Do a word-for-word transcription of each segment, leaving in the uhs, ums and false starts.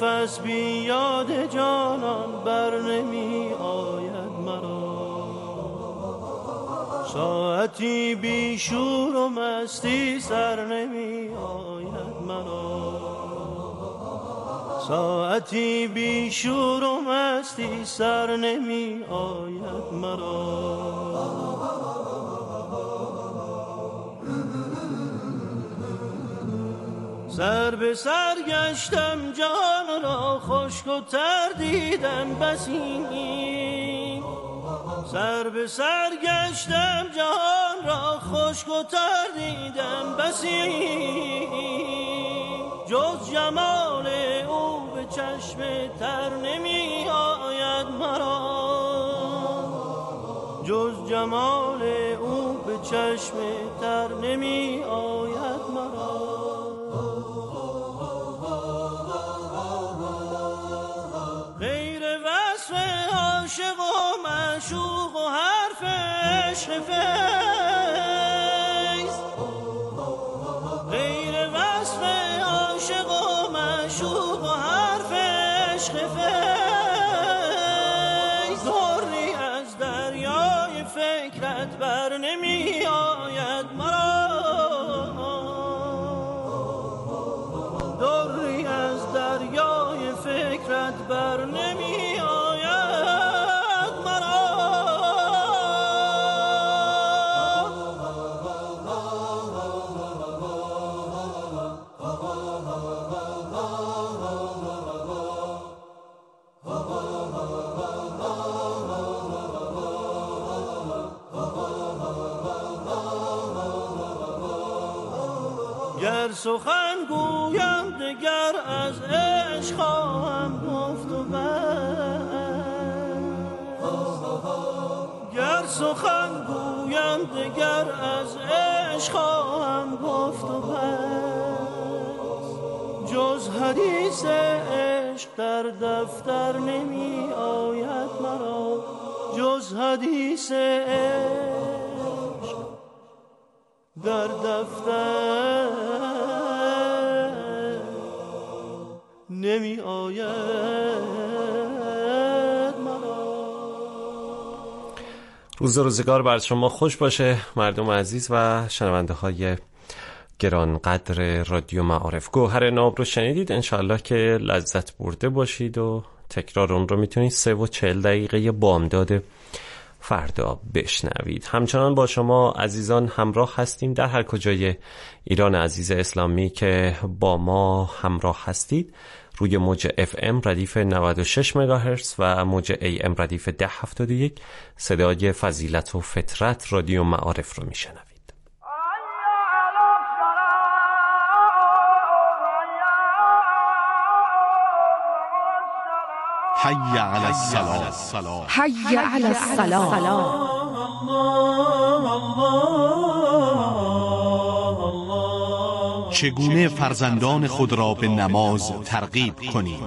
نفس بی یاد جانان بر نمی آید مرا. ساعتی بی شور و مستی سر نمی آید مرا. ساعتی بی شور و مستی سر نمی آید مرا. سر به سر گشتم جان را خشک و تر دیدم بسی. سر به سر گشتم جان را خشک و تر دیدم بسی. جز جمال او به چشم تر نمی آید مرا. جز جمال او به چشم تر نمی آید مرا. غیر وصف عاشق و معشوق و حرف عشق فیض. غیر وصف عاشق و معشوق و حرف عشق فیض. دری از دریای فکرت بر نمی آید مرا. دری از دریای فکرت بر نمی آید مرا. گر سخن گویم دگر از عشق خواهم گفت و بس. گر سخن گویم دگر از عشق خواهم گفت و بس. جز حدیث عشق در دفتر نمی آید مرا. جز حدیث عشق در دفتر نمی آید مرا. روز و روزگار بر شما خوش باشه مردم عزیز و شنونده های گرانقدر رادیو معارف. گوهر ناب رو شنیدید، انشالله که لذت برده باشید و تکرار اون رو میتونید سه و چهل دقیقه بامداد فردا بشنوید. همچنان با شما عزیزان همراه هستیم در هر کجای ایران عزیز اسلامی که با ما همراه هستید. روی موج اف ام ردیف نود و شش مگاهرتز و موج ای ام ردیف ده هفتاد و یک صدای فضیلت و فطرت رادیو معارف رو میشنوید. حی علی الصلاة. حی علی الصلاة. چگونه فرزندان خود را به نماز ترغیب کنیم؟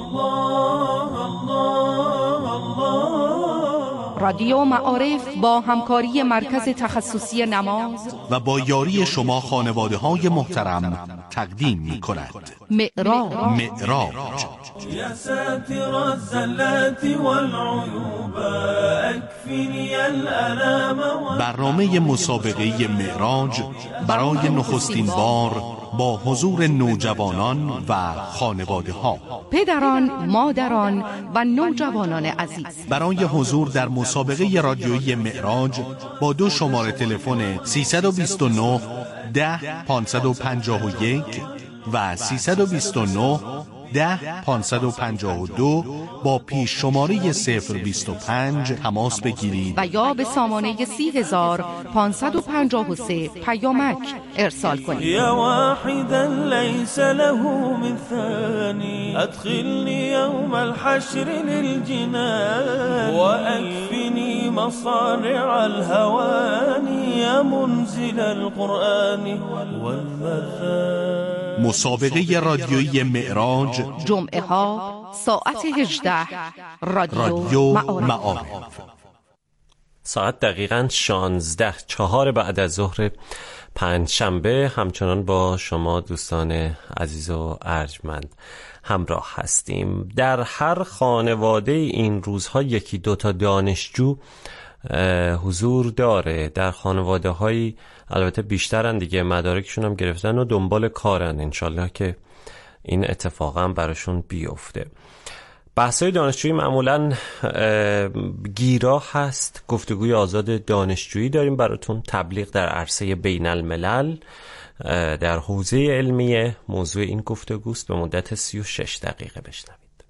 رادیو معارف با همکاری مرکز تخصصی نماز و با یاری شما خانواده های محترم تقدیم می کند. معراج. معراج یا ساتر الزلات والعیوب اکفنی الالم. برنامه مسابقه معراج برای نخستین بار با حضور نوجوانان و خانواده ها، پدران، مادران و نوجوانان عزیز. برای حضور در مسابقه رادیویی معراج با دو شماره تلفن سیصد و بیست و نه ده پانصد و پنجاه و یک و سیصد و بیست و نه ده پانصد و پنجاه و دو با پیش شماره صفر بیست و پنج تماس بگیرید و یا به سامانه سی هزار پانصد و پنجاه و سه پیامک ارسال کنید. یا واحدا لیس له مثانی ادخلنی یوم الحشر للجنان و اکفنی مصارع الهوانی یا منزل القرآن والمثان. مسابقه رادیویی معراج جمعه ها ساعت هجده. رادیو, رادیو معارف. معارف. ساعت دقیقاً شانزده چهار بعد از ظهر پنج شنبه. همچنان با شما دوستان عزیز و ارجمند همراه هستیم. در هر خانواده این روزها یکی دوتا دانشجو حضور داره. در خانواده هایی البته بیشترن دیگه، مدارکشون هم گرفتن و دنبال کارن، انشالله که این اتفاقا براشون بیفته. بحثای دانشجویی معمولا گیرا هست، گفتگوی آزاد دانشجویی داریم براتون، تبلیغ در عرصه بین الملل در حوزه علمیه موضوع این گفتگوست. به مدت سی و شش دقیقه بشنوید.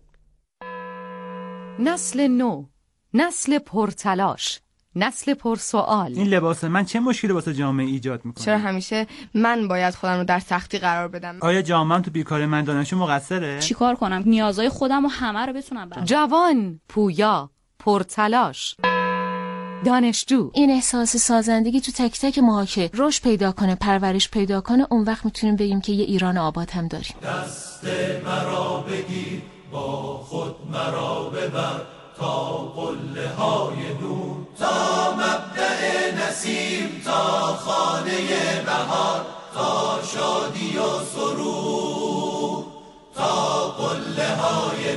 نسل نو، نسل پرتلاش، نسل پرسوال. این لباس من چه مشکلی واسه جامعه ایجاد میکنه؟ چرا همیشه من باید خودم رو در سختی قرار بدم؟ آیا جامعه‌ام تو بیکاری من دانشجو مقصره؟ چیکار کنم نیازهای خودم و همه رو بتونم برام؟ جوان، پویا، پرتلاش، دانشجو. این احساس سازندگی تو تک تک ماها که رشد پیدا کنه، پرورش پیدا کنه، اون وقت میتونیم بگیم که یه ایران آباد هم داریم. دست مرا بگیر، با خود مرا ببر، تا قله های نور، تا مبدأ نسیم، تا خانه بهار، تا شادی و سرور، تا قله های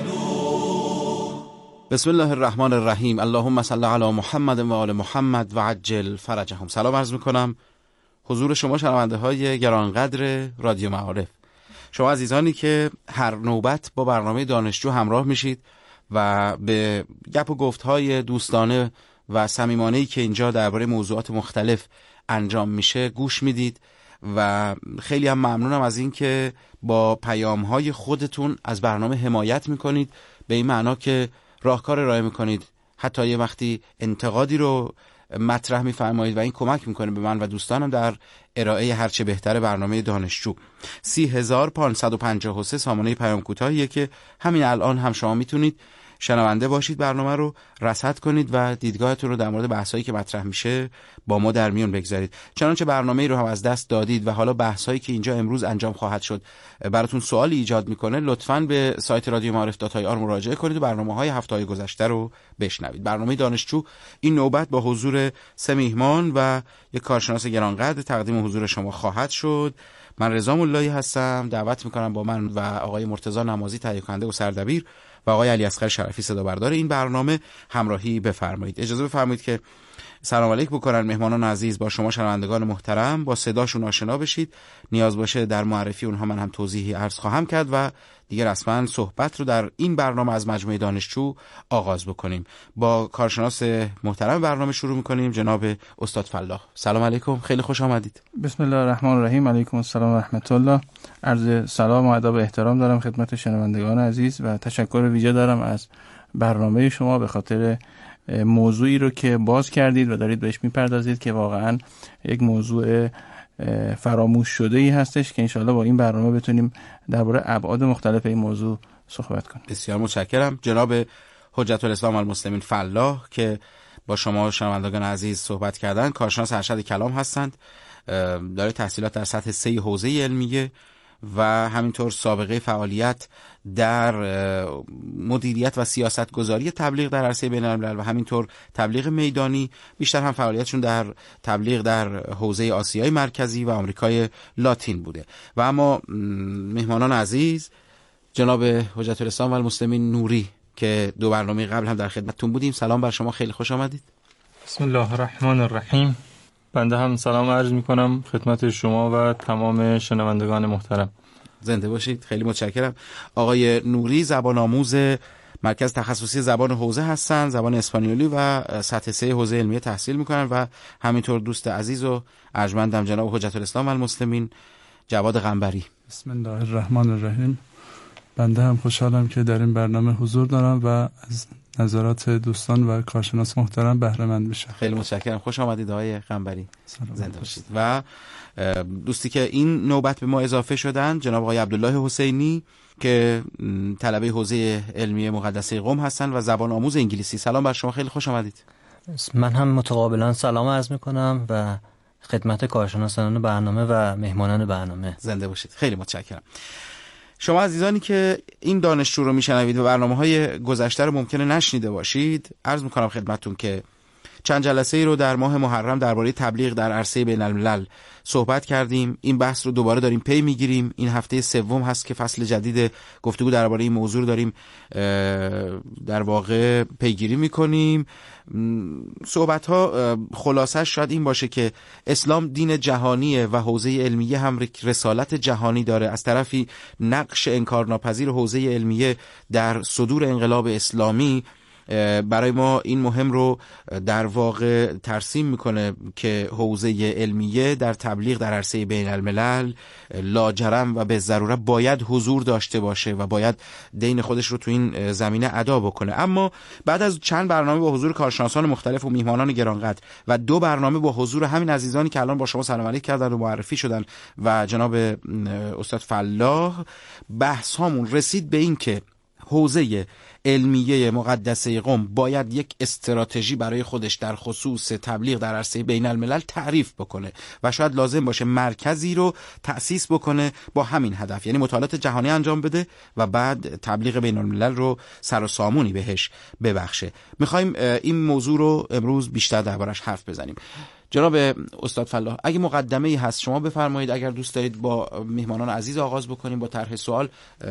نور. بسم الله الرحمن الرحیم. اللهم صل علی محمد و آل محمد و عجل فرجهم. سلام عرض میکنم حضور شما شنونده های گرانقدر رادیو معارف، شما عزیزانی که هر نوبت با برنامه دانشجو همراه میشید و به گپ و گفت‌های دوستانه و صمیمانه‌ای که اینجا درباره موضوعات مختلف انجام میشه گوش میدید و خیلی هم ممنونم از این که با پیام‌های خودتون از برنامه حمایت میکنید، به این معنا که راهکار ارائه میکنید، حتی یه وقتی انتقادی رو مطرح میفرمایید و این کمک میکنه به من و دوستانم در ارائه هرچه بهتر برنامه دانشجو. سی هزار پانصد و پنجاه و سه سامانه پیام کوتاهیه که همین الان هم شما میتونید شنونده باشید، برنامه رو رصد کنید و دیدگاهتون رو در مورد بحثایی که مطرح میشه با ما در میون بگذارید. چنانچه برنامه‌ای رو هم از دست دادید و حالا بحثایی که اینجا امروز انجام خواهد شد براتون سوالی ایجاد میکنه، لطفاً به سایت رادیو معارف دات آی آر مراجعه کنید و برنامه‌های هفته‌های گذشته رو بشنوید. برنامه دانشجو این نوبت با حضور سه میهمان و یک کارشناس گرانقدر تقدیم حضور شما خواهد شد. من رضا مولایی هستم. دعوت میکنم با من و آقای مرتضی نمازی تهیه کننده و سردبیر و آقای علی اصغر شرفی صدا بردار این برنامه همراهی بفرمایید. اجازه بفرمایید که سلام علیک بکنن مهمانان عزیز با شما شنوندگان محترم، با صداشون آشنا بشید. نیاز باشه در معرفی اونها من هم توضیحی عرض خواهم کرد و دیگه رسما صحبت رو در این برنامه از مجموعه دانشجو آغاز بکنیم. با کارشناس محترم برنامه شروع میکنیم، جناب استاد فلاح. سلام علیکم، خیلی خوش آمدید. بسم الله الرحمن الرحیم. علیکم السلام و رحمت الله. عرض سلام و ادب و احترام دارم خدمت شنوندگان عزیز و تشکر ویژه دارم از برنامه شما به خاطر موضوعی رو که باز کردید و دارید بهش میپردازید که واقعا یک موضوع فراموش شده ای هستش که انشاءالله با این برنامه بتونیم درباره ابعاد مختلف این موضوع صحبت کنیم. بسیار متشکرم. جناب حجت الاسلام والمسلمین فلاح که با شما شنوندگان عزیز صحبت کردن، کارشناس ارشد کلام هستند، داره تحصیلات در سطح سه حوزه علمیه و همینطور سابقه فعالیت در مدیریت و سیاست گذاری تبلیغ در عرصه بین الملل و همینطور تبلیغ میدانی. بیشتر هم فعالیتشون در تبلیغ در حوزه آسیای مرکزی و آمریکای لاتین بوده. و اما مهمانان عزیز جناب حجت الاسلام والمسلمین نوری که دو برنامه قبل هم در خدمتتون بودیم، سلام بر شما، خیلی خوش آمدید. بسم الله الرحمن الرحیم. بنده هم سلام عرض میکنم خدمت شما و تمام شنوندگان محترم. زنده باشید، خیلی متشکرم. آقای نوری زبان آموز مرکز تخصصی زبان حوزه هستند، زبان اسپانیولی و سطح سه حوزه علمیه تحصیل میکنن و همینطور دوست عزیز و ارجمندم جناب حجت الاسلام والمسلمین جواد قنبری. بسم الله الرحمن الرحیم. بنده هم خوشحالم که در این برنامه حضور دارم و از نظرات دوستان و کارشناس محترم بهره مند میشم. خیلی متشکرم، خوش آمدید آقای قنبری، زنده باشید. و دوستی که این نوبت به ما اضافه شدن جناب آقای عبدالله حسینی که طلبه حوزه علمیه مقدسه قم هستن و زبان آموز انگلیسی. سلام بر شما، خیلی خوش آمدید. من هم متقابلا سلام عرض میکنم و خدمت کارشناسان برنامه و مهمانان برنامه. زنده باشید، خیلی متشکرم. شما عزیزانی که این دانشجو رو میشنوید و برنامه‌های گذشته رو ممکنه نشنیده باشید، عرض میکنم خدمتتون که چند جلسه ای رو در ماه محرم درباره تبلیغ در عرصه بین الملل صحبت کردیم. این بحث رو دوباره داریم پی میگیریم. این هفته سوم هست که فصل جدید گفتگو درباره این موضوع رو داریم در واقع پیگیری میکنیم. صحبت ها خلاصش شاید این باشه که اسلام دین جهانیه و حوزه علمیه هم رسالت جهانی داره. از طرفی نقش انکارناپذیر حوزه علمیه در صدور انقلاب اسلامی برای ما این مهم رو در واقع ترسیم میکنه که حوزه علمیه در تبلیغ در عرصه بین الملل لاجرم و به ضرورت باید حضور داشته باشه و باید دین خودش رو تو این زمینه ادا بکنه. اما بعد از چند برنامه با حضور کارشناسان مختلف و میهمانان گرانقدر و دو برنامه با حضور همین عزیزانی که الان با شما سلام علیک کردن و معرفی شدن و جناب استاد فلاح، بحث هامون رسید به این که حوزه علمیه مقدسه قم باید یک استراتژی برای خودش در خصوص تبلیغ در عرصه بین الملل تعریف بکنه و شاید لازم باشه مرکزی رو تأسیس بکنه با همین هدف، یعنی مطالعات جهانی انجام بده و بعد تبلیغ بین الملل رو سر و سامونی بهش ببخشه. میخوایم این موضوع رو امروز بیشتر دربارش حرف بزنیم. جناب استاد فلاح، اگه مقدمه‌ای هست شما بفرمایید. اگر دوست دارید با میهمانان عزیز آغاز بکنیم با طرح سوال،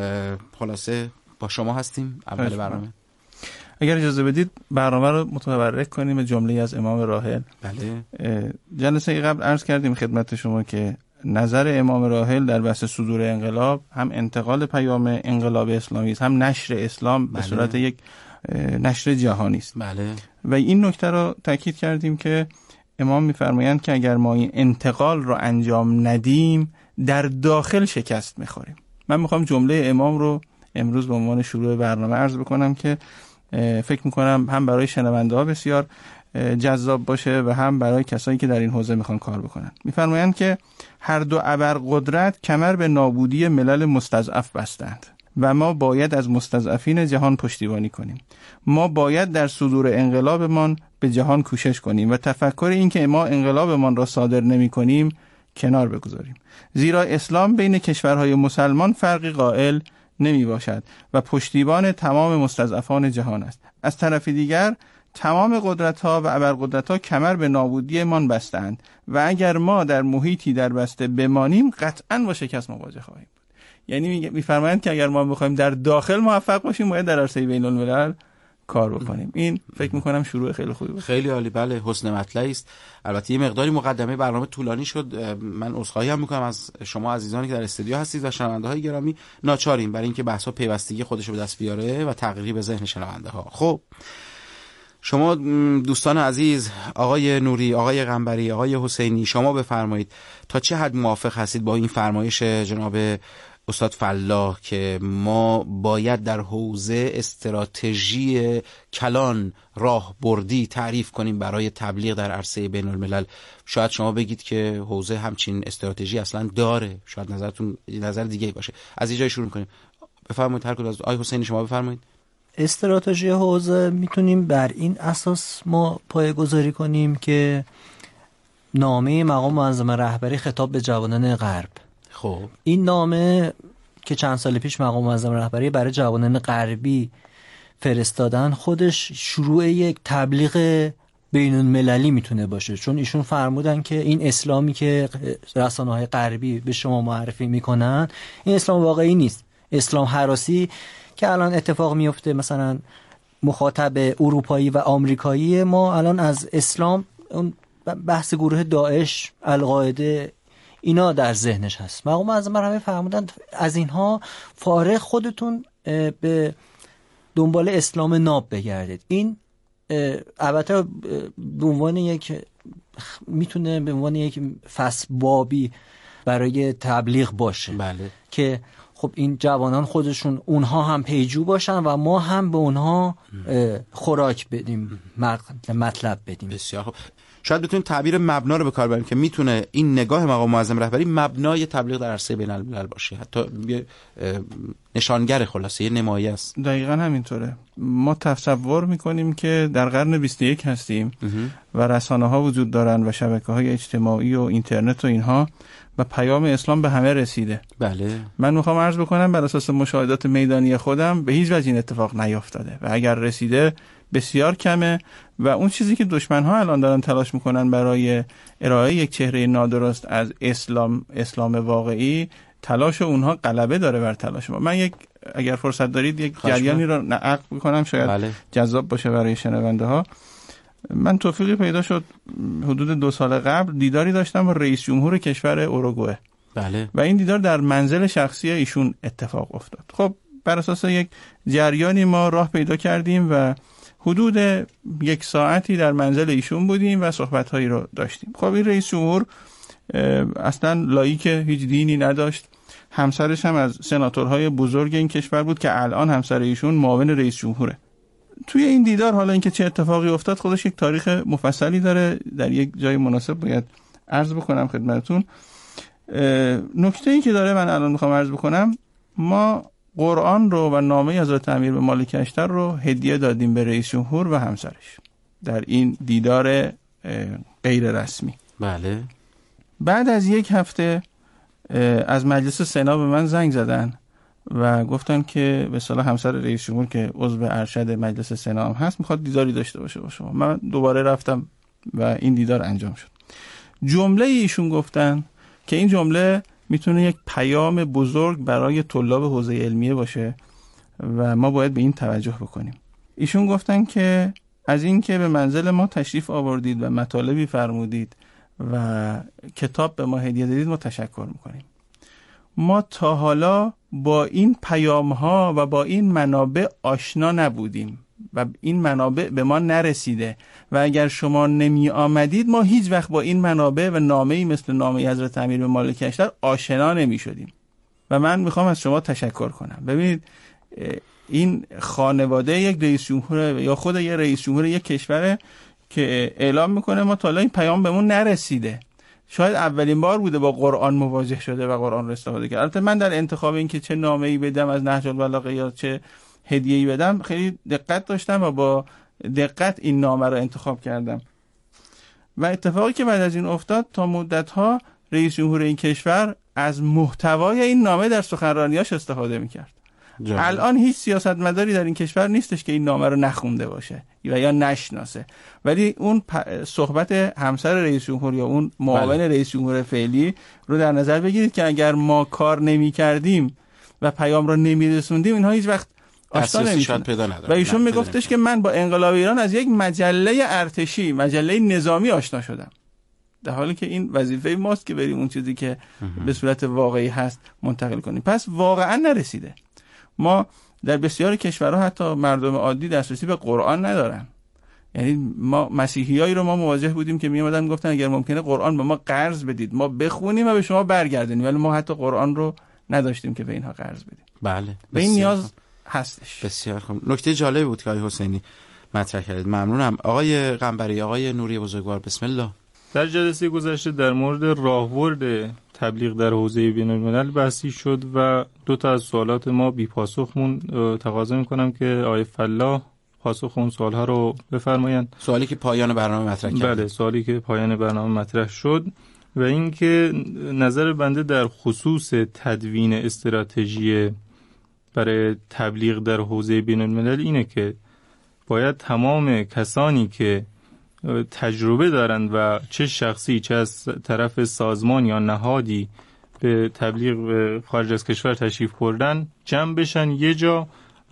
خلاصه با شما هستیم. اول برنامه اگر اجازه بدید برنامه رو متبرک کنیم به جمله از امام راحل. بله. جلسه قبل عرض کردیم خدمت شما که نظر امام راحل در بحث صدور انقلاب هم انتقال پیام انقلاب اسلامی است، هم نشر اسلام بله. به صورت یک نشر جهانی است. بله. و این نکته رو تاکید کردیم که امام می‌فرمایند که اگر ما این انتقال رو انجام ندیم در داخل شکست می‌خوریم. من می‌خوام جمله امام رو امروز به عنوان شروع برنامه عرض بکنم که فکر میکنم هم برای شنونده ها بسیار جذاب باشه و هم برای کسایی که در این حوزه میخوان کار بکنن. میفرمایند که هر دو ابرقدرت کمر به نابودی ملل مستضعف بستند و ما باید از مستضعفین جهان پشتیبانی کنیم. ما باید در صدور انقلابمان به جهان کوشش کنیم و تفکر این که ما انقلابمان را صادر نمی کنیم کنار بگذاریم، زیرا اسلام بین کشورهای مسلمان فرقی قائل نمی باشد و پشتیبان تمام مستضعفان جهان است. از طرف دیگر تمام قدرت‌ها و ابرقدرت‌ها کمر به نابودی من بستند و اگر ما در محیطی در بسته بمانیم قطعاً با شکست مواجه خواهیم بود. یعنی می‌فرمایند که اگر ما بخوایم در داخل موفق باشیم باید در عرصه بین الملل کار بکنیم. این فکر میکنم شروع خیلی خوبی بود. خیلی عالی. بله، حسن مطلعی است. البته یه مقداری مقدمه برنامه طولانی شد. من عذرخواهی هم میکنم از شما عزیزانی که در استودیو هستید و شنونده های گرامی. ناچاریم برای اینکه بحث ها پیوستگی خودش رو به دست بیاره و تغییری به ذهن شنونده ها. خب شما دوستان عزیز، آقای نوری، آقای قنبری، آقای حسینی، شما بفرمایید تا چه حد موافق هستید با این فرمایش جناب استاد فلاح که ما باید در حوزه استراتژی کلان راه بردی تعریف کنیم برای تبلیغ در عرصه بین الملل؟ شاید شما بگید که حوزه همچین استراتژی اصلا داره، شاید نظرتون نظر دیگه باشه. از اینجا شروع کنیم. بفرمایید هر کدوم از آقای حسینی شما بفرمایید. استراتژی حوزه میتونیم بر این اساس ما پایه‌گذاری کنیم که نامه مقام معظم رهبری خطاب به جوانان غرب، خب این نامه که چند سال پیش مقام معظم رهبری برای جوانان غربی فرستادن خودش شروع یک تبلیغ بین المللی میتونه باشه، چون ایشون فرمودن که این اسلامی که رسانه‌های غربی به شما معرفی میکنن این اسلام واقعی نیست. اسلام هراسی که الان اتفاق میفته، مثلا مخاطب اروپایی و آمریکایی ما الان از اسلام اون بحث گروه داعش، القاعده، اینا در ذهنش هست. مقام معظم رهبری فرمودن از اینها فارغ خودتون به دنبال اسلام ناب بگردید. این البته به عنوان یک میتونه به عنوان یک فصل بابی برای تبلیغ باشه. بله. که خب این جوانان خودشون اونها هم پیجو باشن و ما هم به اونها خوراک بدیم، مطلب بدیم. بسیار خوب. شاید بتونیم تعبیر مبنا رو به کار بریم که میتونه این نگاه مقام معظم رهبری مبنای تبلیغ در عرصه بین الملل باشه، حتی نشانگر خلاصه یه نمایه است. دقیقاً همینطوره. ما تصور میکنیم که در قرن بیست و یک هستیم و رسانه ها وجود دارن و شبکه های اجتماعی و اینترنت و اینها و پیام اسلام به همه رسیده. بله. من میخوام عرض بکنم بر اساس مشاهدات میدانی خودم به هیچ وجه این اتفاق نیافتاده و اگر رسیده بسیار کمه و اون چیزی که دشمن‌ها الان دارن تلاش میکنن برای ارائه یک چهره نادرست از اسلام اسلام واقعی، تلاش اونها غلبه داره بر تلاش ما. من یک اگر فرصت دارید یک جریانی رو نقل بکنم، شاید بله. جذاب باشه برای شنونده ها. من توفیقی پیدا شد حدود دو سال قبل دیداری داشتم با رئیس جمهور کشور اوروگوئه. بله. و این دیدار در منزل شخصی ایشون اتفاق افتاد. خب بر اساس یک جریانی ما راه پیدا کردیم و حدود یک ساعتی در منزل ایشون بودیم و صحبت‌هایی رو داشتیم. خب این رئیس جمهور اصلا لاییک هیچ دینی نداشت. همسرش هم از سناتورهای بزرگ این کشور بود که الان همسر ایشون معاون رئیس جمهوره. توی این دیدار حالا اینکه چه اتفاقی افتاد خودش یک تاریخ مفصلی داره، در یک جای مناسب باید عرض بکنم خدمتتون. نکته ای که داره من الان میخوام عرض بکنم، ما قرآن رو و نامه حضرت امیر به مالک اشتر رو هدیه دادیم به رئیس جمهور و همسرش در این دیدار غیر رسمی. بله. بعد از یک هفته از مجلس سنا به من زنگ زدن و گفتن که به اصطلاح همسر رئیس جمهور که عضو ارشد مجلس سنا هم هست میخواد دیداری داشته باشه با شما. من دوباره رفتم و این دیدار انجام شد. جمله ایشون گفتن که این جمله میتونه یک پیام بزرگ برای طلاب حوزه علمیه باشه و ما باید به این توجه بکنیم. ایشون گفتن که از این که به منزل ما تشریف آوردید و مطالبی فرمودید و کتاب به ما هدیه دادید ما تشکر میکنیم. ما تا حالا با این پیام ها و با این منابع آشنا نبودیم و این منابع به ما نرسیده و اگر شما نمی آمدید ما هیچ وقت با این منابع و نامه‌ای مثل نامه حضرت امیر به مالک اشتر آشنا نمی شدیم و من میخوام از شما تشکر کنم. ببینید این خانواده یک رئیس جمهور یا خود یک رئیس جمهور یک کشوره که اعلام میکنه ما تا حالا این پیام بهمون نرسیده. شاید اولین بار بوده با قرآن مواجه شده و قرآن رو استفاده کرده. البته من در انتخاب این که چه نامه‌ای بدم از نهج البلاغه یا چه هدیه‌ای بدم خیلی دقت داشتم و با دقت این نامه رو انتخاب کردم. و اتفاقی که بعد از این افتاد تا مدت‌ها رئیس جمهور این کشور از محتوای این نامه در سخنرانیاش استفاده می‌کرد. الان هیچ سیاستمداری در این کشور نیستش که این نامه رو نخونده باشه و یا نشناسه، ولی اون صحبت همسر رئیس جمهور یا اون معاون رئیس جمهور فعلی رو در نظر بگیرید که اگر ما کار نمی کردیم و پیام رو نمی رسوندیم اینها هیچ وقت آشنا نمیشن. و ایشون میگفتش که من با انقلاب ایران از یک مجله ارتشی، مجله نظامی آشنا شدم، در حالی که این وظیفه ماست که بریم اون چیزی که به صورت واقعی هست منتقل کنیم. پس واقعا نرسیده. ما در بسیاری کشورها حتی مردم عادی دسترسی به قرآن ندارن. یعنی ما مسیحیایی رو ما مواجه بودیم که می اومدن میگفتن اگر ممکنه قرآن به ما قرض بدید ما بخونیم و به شما برگردونیم، ولی ما حتی قرآن رو نداشتیم که به اینها قرض بدیم. بله. به این نیاز هستش. بسیار خوب. نکته جالبی بود که آقای حسینی مطرح کردید. ممنونم. آقای قنبری، آقای نوری بزرگوار، بسم الله. در جلسه گذشته در مورد راهبرد تبلیغ در حوزه بین‌الملل بحثی شد و دو تا از سوالات ما بی پاسخ مون. تقاضا می‌کنم که آقای فلاح پاسخ اون سوال‌ها رو بفرمایند. سوالی که پایان برنامه مطرح کرد. بله، سوالی که پایان برنامه مطرح شد و اینکه نظر بنده در خصوص تدوین استراتژی برای تبلیغ در حوزه بین‌الملل اینه که باید تمام کسانی که تجربه دارند و چه شخصی چه از طرف سازمان یا نهادی به تبلیغ خارج از کشور تشریف بردن جمع بشن یه جا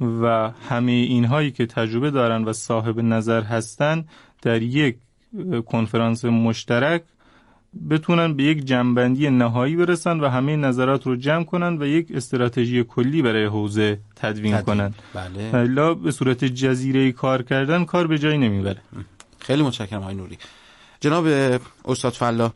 و همه اینهایی که تجربه دارن و صاحب نظر هستن در یک کنفرانس مشترک بتونن به یک جمع‌بندی نهایی برسن و همه نظرات رو جمع کنن و یک استراتژی کلی برای حوزه تدوین کنن. بله. الا به صورت جزیره‌ای کار کردن کار به جایی نمیبره. خیلی متشکرم آقای نوری. جناب استاد فلاح،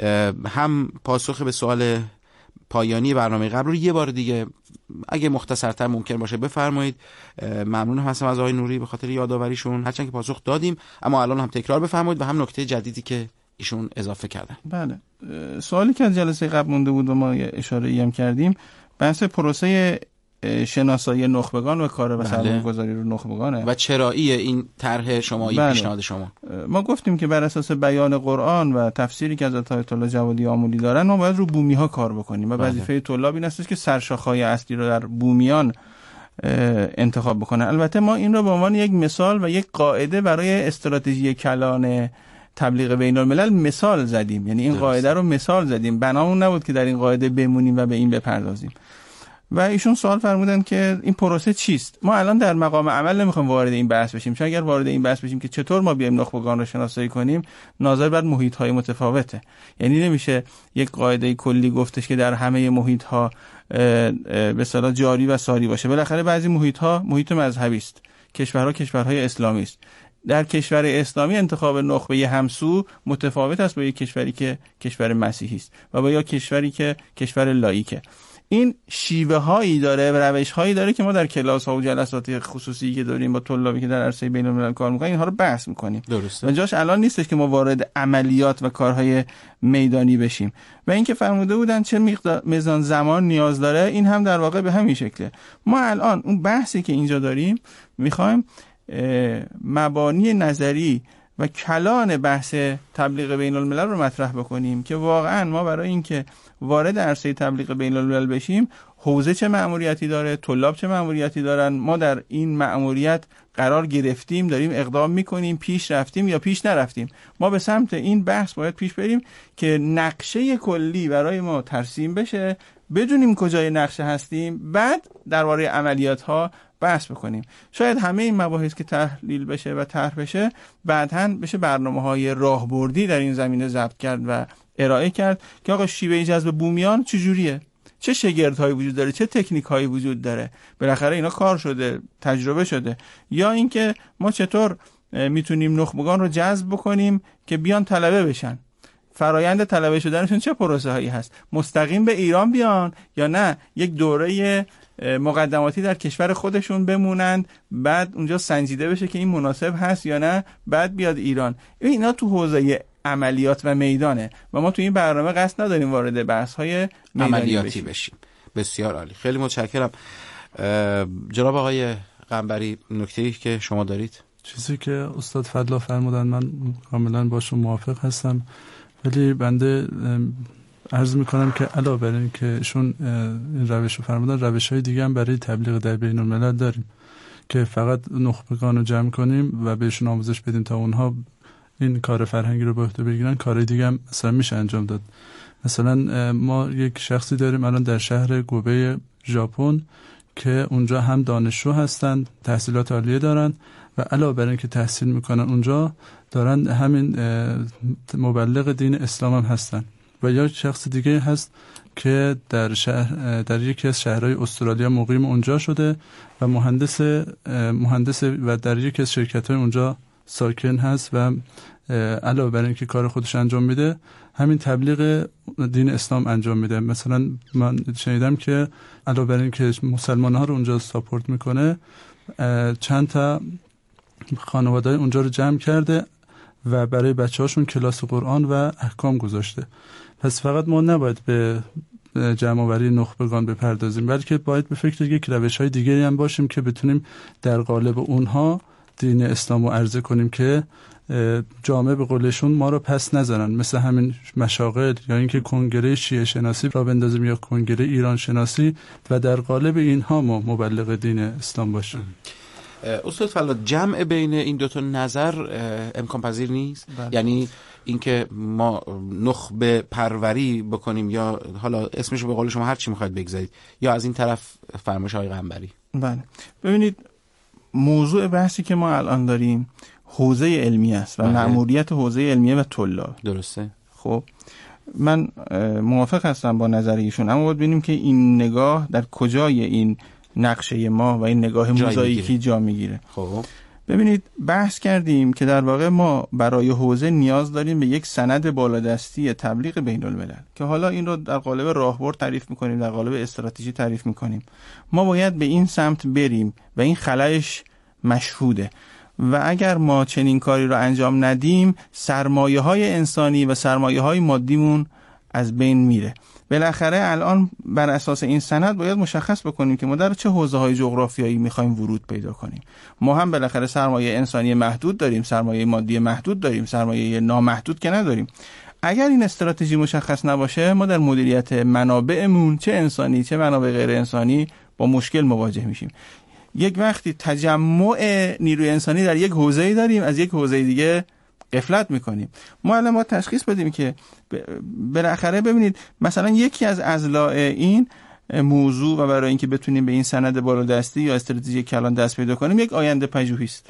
هم پاسخ به سوال پایانی برنامه قبل رو یه بار دیگه اگه مختصرتر ممکن باشه بفرمایید. ممنون هستم از آقای نوری به خاطر یادآوریشون، هرچند که پاسخ دادیم اما الان هم تکرار بفرمایید و هم نکته جدیدی که ایشون اضافه کردن. بله، سوالی که از جلسه قبل مونده بود و ما اشاره‌ای هم کردیم بحث پروسه شناسایی نخبگان و کار و سرمایه‌گذاری رو نخبگانه و چرایی این طرح شما، این پیشنهاد شما. ما گفتیم که بر اساس بیان قرآن و تفسیری که حضرت آیت الله جوادی آمولی دارن ما باید رو بومی ها کار بکنیم و وظیفه طلاب این است که سرشاخه‌های اصلی رو در بومیان انتخاب بکنن. البته ما این رو به عنوان یک مثال و یک قاعده برای استراتژی کلان تبلیغ بین الملل مثال زدیم، یعنی این درست. قاعده رو مثال زدیم، بنامون نبود که در این قاعده بمونیم و به این بپردازیم. و ایشون سوال فرمودن که این پروسه چیست. ما الان در مقام عمل نمیخوایم وارد این بحث بشیم، چون اگر وارد این بحث بشیم که چطور ما بیایم نخبگان رو شناسایی کنیم، ناظر بر محیط‌های متفاوته. یعنی نمیشه یک قاعده کلی گفتش که در همه محیط‌ها به اصطلاح جاری و ساری باشه. بالاخره بعضی محیط‌ها محیط مذهبی است، کشورها کشورهای اسلامی است. در کشور اسلامی انتخاب نخبه همسو متفاوت است با یک کشوری که کشور مسیحی است و با یا کشوری که کشور لاییکه. این شیوه هایی داره و روش هایی داره که ما در کلاس ها و جلسات خصوصی که داریم با طلابی که در عرصه بین الملل کار میکنن اینها رو بحث میکنیم. درسته. و جاش الان نیستش که ما وارد عملیات و کارهای میدانی بشیم. و اینکه فرموده بودن چه مقدار میزان زمان نیاز داره، این هم در واقع به همین شکله. ما الان اون بحثی که اینجا داریم میخوایم مبانی نظری و کلان بحث تبلیغ بین الملل رو مطرح بکنیم که واقعا ما برای اینکه وارد عرصه تبلیغ بین الملل بشیم، حوزه چه مأموریتی داره، طلاب چه مأموریتی دارن، ما در این مأموریت قرار گرفتیم، داریم اقدام میکنیم، پیش رفتیم یا پیش نرفتیم. ما به سمت این بحث باید پیش بریم که نقشه کلی برای ما ترسیم بشه، بدونیم کجای نقشه هستیم، بعد درباره عملیات ها بحث بکنیم. شاید همه این مباحث که تحلیل بشه و طرح بشه، بعداً بشه برنامه‌های راهبردی در این زمینه ضبط کرد و ارائه کرد که آقا شیوه جذب بومیان چجوریه، چه شگردهایی وجود داره، چه تکنیک‌هایی وجود داره، بالاخره اینا کار شده، تجربه شده، یا اینکه ما چطور میتونیم نخبگان رو جذب بکنیم که بیان طلبه بشن، فرایند طلبه شدنشون چه پروسه هایی هست، مستقیم به ایران بیان یا نه یک دوره مقدماتی در کشور خودشون بمونند، بعد اونجا سنجیده بشه که این مناسب هست یا نه، بعد بیاد ایران. اینا تو حوزه عملیات و میدانه و ما تو این برنامه قصد نداریم وارد بحث‌های عملیاتی بشیم. بشیم. بسیار عالی، خیلی متشکرم. جناب آقای قنبری، نکته‌ای که شما دارید؟ چیزی که استاد فضلا فرمودن من کاملا باشون موافق هستم، ولی بنده عرض میکنم که علاوه بر این که ایشون این روش رو فرمودن، روش‌های دیگه هم برای تبلیغ در بین الملل داریم که فقط نخبگان رو جمع کنیم و بهشون آموزش بدیم تا اونها این کار فرهنگی رو به عهده بگیرن. کارهای دیگه هم مثلا میشه انجام داد. مثلا ما یک شخصی داریم الان در شهر گوبه ژاپن که اونجا هم دانشجو هستن، تحصیلات عالیه دارن و علاوه بر این که تحصیل میکنن اونجا دارن همین مبلغ دین اسلام هم هستن. و یا شخص دیگه هست که در شهر در یکی از شهرهای استرالیا مقیم اونجا شده و مهندس مهندس و در یکی از شرکت‌های اونجا ساکن هست و علاوه بر اینکه کار خودش انجام میده، همین تبلیغ دین اسلام انجام میده. مثلا من شنیدم که علاوه بر اینکه مسلمان‌ها رو اونجا ساپورت میکنه، چند تا خانواده‌های اونجا رو جمع کرده و برای بچه‌هاشون کلاس قرآن و احکام گذاشته. پس فقط ما نباید به جمع‌آوری نخبگان بپردازیم، بلکه باید به فکر یک روش‌های دیگری هم باشیم که بتونیم در قالب اونها دین اسلام رو عرضه کنیم که جامعه به قولشون ما رو پس نزنن، مثل همین مشاغل یا اینکه کنگره شیعه شناسی را بندازیم یا کنگره ایران شناسی و در قالب اینها ما مبلغ دین اسلام باشیم. استاد فضلا، جمع بین این دو تا نظر امکان پذیر نیست؟ بله. یعنی اینکه ما نخبه پروری بکنیم یا حالا اسمش به قول شما هر چی میخواید بگذارید، یا از این طرف فرمایش های قنبری؟ بله، ببینید موضوع بحثی که ما الان داریم حوزه علمی است و بله. مأموریت حوزه علمیه و طلاب. درسته. خب من موافق هستم با نظریشون، اما باید ببینیم که این نگاه در کجای این نقشه ما و این نگاه موزاییکی جا میگیره. خب ببینید بحث کردیم که در واقع ما برای حوزه نیاز داریم به یک سند بالادستی تبلیغ بین الملل که حالا این رو در قالب راهبرد تعریف میکنیم، در قالب استراتژی تعریف میکنیم. ما باید به این سمت بریم و این خلأش مشهوده و اگر ما چنین کاری رو انجام ندیم، سرمایه های انسانی و سرمایه های مادیمون از بین میره. بالاخره الان بر اساس این سند باید مشخص بکنیم که ما در چه حوزه‌های جغرافیایی می‌خوایم ورود پیدا کنیم. ما هم بالاخره سرمایه انسانی محدود داریم، سرمایه مادی محدود داریم، سرمایه نامحدود که نداریم. اگر این استراتژی مشخص نباشه، ما در مدیریت منابعمون چه انسانی چه منابع غیر انسانی با مشکل مواجه میشیم. یک وقتی تجمع نیروی انسانی در یک حوزه‌ای داریم، از یک حوزه دیگه غفلت میکنیم. ما الان ما تشخیص بدیم که بالاخره ببینید مثلا یکی از اضلاع این موضوع و برای اینکه بتونیم به این سند بالادستی یا استراتژی کلان دست پیدا کنیم یک آینده پژوهی است.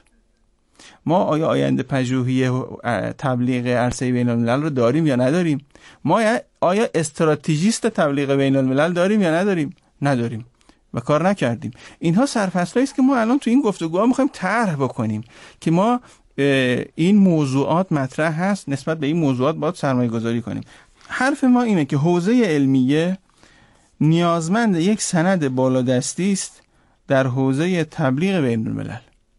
ما آیا آینده پژوهی تبلیغ عرصه بین الملل رو داریم یا نداریم؟ ما آیا استراتژیست تبلیغ بین الملل داریم یا نداریم؟ نداریم و کار نکردیم. اینها سرفصلایی است که ما الان تو این گفتگوها می‌خوایم طرح بکنیم که ما این موضوعات مطرح هست، نسبت به این موضوعات باید سرمایه گذاری کنیم. حرف ما اینه که حوزه علمیه نیازمند یک سند بالادستی است در حوزه تبلیغ بین الملل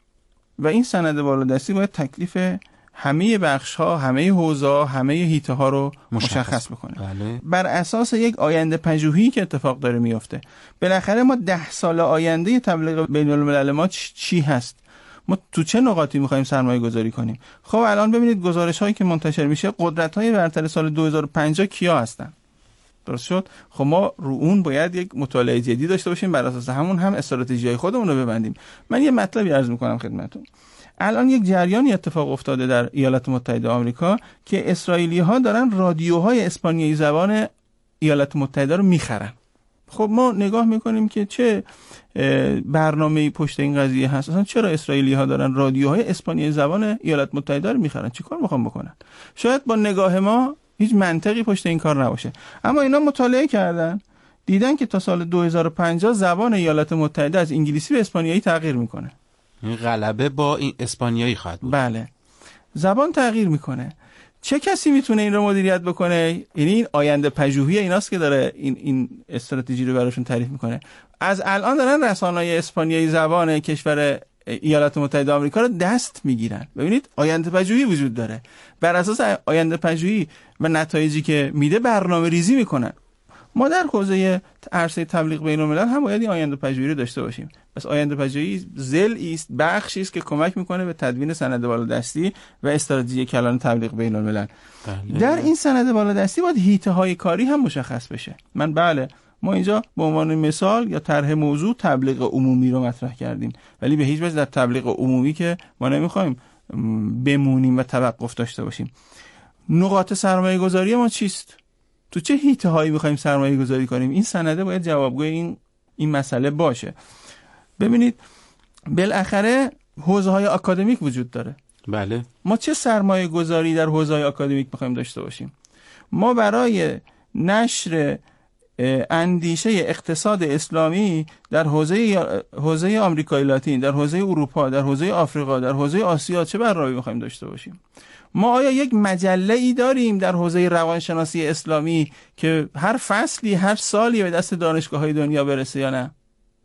و این سند بالادستی باید تکلیف همه بخش ها، همه حوزه ها، همه حیطه ها رو مشخص, مشخص بکنه. بله. بر اساس یک آینده پژوهی که اتفاق داره میفته. بالاخره ما ده سال آینده تبلیغ بین الملل ما چی هست؟ ما تو چه نقاطی می‌خوایم سرمایه گذاری کنیم؟ خب الان ببینید گزارش هایی که منتشر میشه، قدرت های برتر سال دو هزار و پنجاه کیا هستن؟ درست شد؟ خب ما رو اون باید یک مطالعه جدی داشته باشیم، بر اساس همون هم استراتژی‌های خودمون رو ببندیم. من یه مطلبی عرض می‌کنم خدمتتون. الان یک جریانی اتفاق افتاده در ایالات متحده آمریکا که اسرائیلی‌ها دارن رادیوهای اسپانیایی زبان ایالات متحده رو می‌خرن. خب ما نگاه می‌کنیم که چه برنامه‌ای پشت این قضیه هست. اصلا چرا اسرائیلی‌ها دارن رادیوهای اسپانیایی زبان ایالات متحده رو می‌خرن؟ چیکار می‌خوان بکنن؟ شاید با نگاه ما هیچ منطقی پشت این کار نباشه، اما اینا مطالعه کردن، دیدن که تا سال دو هزار و پنجاه زبان ایالات متحده از انگلیسی به اسپانیایی تغییر میکنه. این غلبه با این اسپانیایی خواهد بود. بله، زبان تغییر میکنه. چه کسی میتونه این رو مدیریت بکنه؟ یعنی این آینده پژوهی ایناست که داره این این استراتژی رو براشون تعریف میکنه. از الان دارن رسانه‌های اسپانیایی زبان کشور ایالات متحده آمریکا رو دست میگیرن. ببینید آینده پژوهی وجود داره. بر اساس آینده پژوهی و نتایجی که میده برنامه ریزی میکنن. ما در حوزه عرصه تبلیغ بین الملل هم باید این آینده پژوهی رو داشته باشیم. پس آینده پژوهی ضلعی است، بخشی است که کمک میکنه به تدوین سند بالادستی و استراتژی کلان تبلیغ بین الملل. بله. در این سند بالادستی باید حیطه های کاری هم مشخص بشه. من بله ما اینجا به عنوان مثال یا طرح موضوع تبلیغ عمومی رو مطرح کردیم، ولی به هیچ وجه در تبلیغ عمومی که ما نمیخوایم بمونیم و توقف داشته باشیم. نقاط سرمایه گذاری ما چیست؟ تو چه حیطه هایی میخوایم سرمایه گذاری کنیم؟ این سنده باید جوابگوی این این مسئله باشه. ببینید بالاخره حوزه های آکادمیک وجود داره. بله. ما چه سرمایه گذاری در حوزه های آکادمیک میخوایم داشته باشیم؟ ما برای نشر اندیشه اقتصاد اسلامی در حوزه حوزه آمریکای لاتین، در حوزه اروپا، در حوزه آفریقا، در حوزه آسیا چه برنامه‌ای می‌خوایم داشته باشیم؟ ما آیا یک مجله ای داریم در حوزه روانشناسی اسلامی که هر فصلی هر سالی به دست دانشگاه‌های دنیا برسه یا نه؟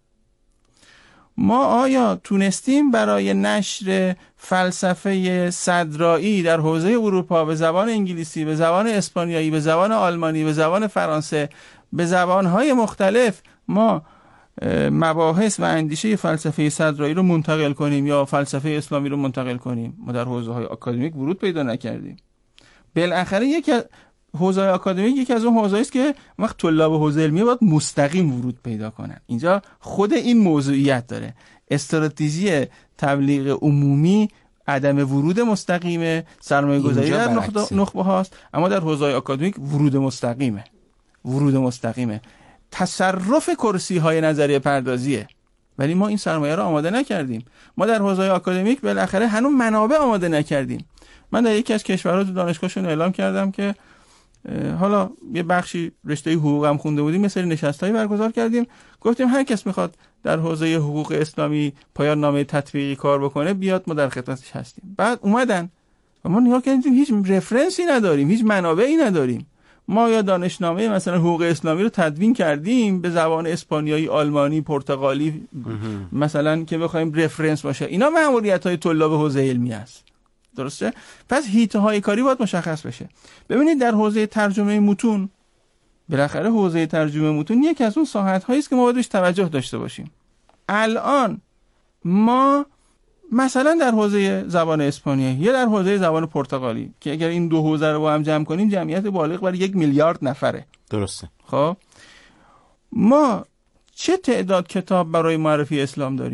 ما آیا تونستیم برای نشر فلسفه صدرایی در حوزه اروپا به زبان انگلیسی، به زبان اسپانیایی، به زبان آلمانی، به زبان فرانسه، به زبانهای مختلف ما مباحث و اندیشه فلسفه صدرایی رو منتقل کنیم یا فلسفه اسلامی رو منتقل کنیم؟ ما در حوزه های آکادمیک ورود پیدا نکردیم. بالاخره یک حوزه آکادمیک یکی از اون حوزه‌ای است که وقت طلاب حوزه علمی باید مستقیم ورود پیدا کنن. اینجا خود این موضوعیت داره. استراتژی تبلیغ عمومی عدم ورود مستقیمه، سرمایه‌گذاری در نخبه هاست، اما در حوزه آکادمیک ورود مستقیمه. ورود مستقیمه. تصرف کرسی های نظریه پردازیه، ولی ما این سرمایه رو آماده نکردیم. ما در حوزه آکادمیک بالاخره هنوز منابع آماده نکردیم. من در یکی از کشورها تو دانشگاهشون اعلام کردم که حالا یه بخشی رشته حقوق هم خونده بودیم، مثلا نشستایی برگزار کردیم، گفتیم هر کس میخواد در حوزه حقوق اسلامی پایان نامه تطبیقی کار بکنه بیاد، ما در خدمتش هستیم. بعد اومدن و ما نگاه کردیم هیچ رفرنسی نداریم، هیچ منابعی نداریم. ما یا دانشنامه مثلا حقوق اسلامی رو تدوین کردیم به زبان اسپانیایی، آلمانی، پرتغالی مثلا که بخوایم رفرنس باشه. اینا مأموریت‌های طلاب حوزه علمی است. درسته؟ پس حیطه‌های کاری باید مشخص بشه. ببینید در حوزه ترجمه متون، بالاخره حوزه ترجمه متون یکی از اون ساحت‌هایی است که ما باید بهش توجه داشته باشیم. الان ما مثلا در حوزه زبان اسپانیایی یا در حوزه زبان پرتغالی که اگر این دو حوزه رو با هم جمع کنیم جمعیت بالغ بر یک میلیارد نفره. درسته. خب ما چه تعداد کتاب برای معرفی اسلام داریم؟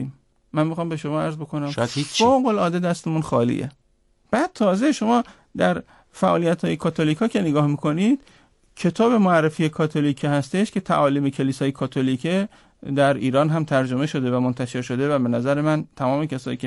من میخوام به شما عرض بکنم فوق العاده دستمون خالیه. بعد تازه شما در فعالیت‌های کاتولیکا که نگاه میکنید، کتاب معرفی کاتولیک هستش که تعالیم کلیسای کاتولیک در ایران هم ترجمه شده و منتشر شده و به نظر من تمام کسایی که